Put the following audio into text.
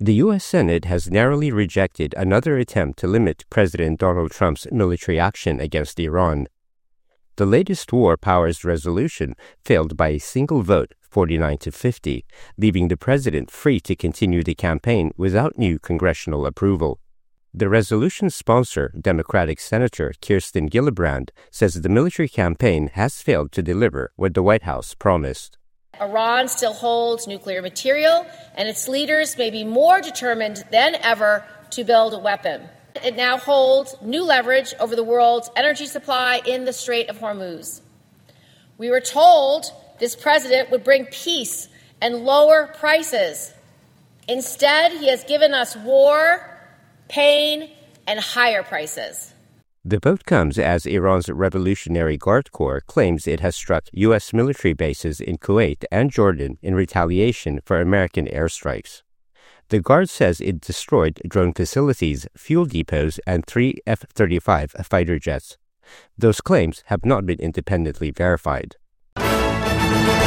The U.S. Senate has narrowly rejected another attempt to limit President Donald Trump's military action against Iran. The latest war powers resolution failed by a single vote, 49-50, leaving the president free to continue the campaign without new congressional approval. The resolution's sponsor, Democratic Senator Kirsten Gillibrand, says the military campaign has failed to deliver what the White House promised. Iran still holds nuclear material, and its leaders may be more determined than ever to build a weapon. It now holds new leverage over the world's energy supply in the Strait of Hormuz. We were told this president would bring peace and lower prices. Instead, he has given us war, pain, and higher prices. The vote comes as Iran's Revolutionary Guard Corps claims it has struck U.S. military bases in Kuwait and Jordan in retaliation for American airstrikes. The Guard says it destroyed drone facilities, fuel depots, and 3 F-35 fighter jets. Those claims have not been independently verified.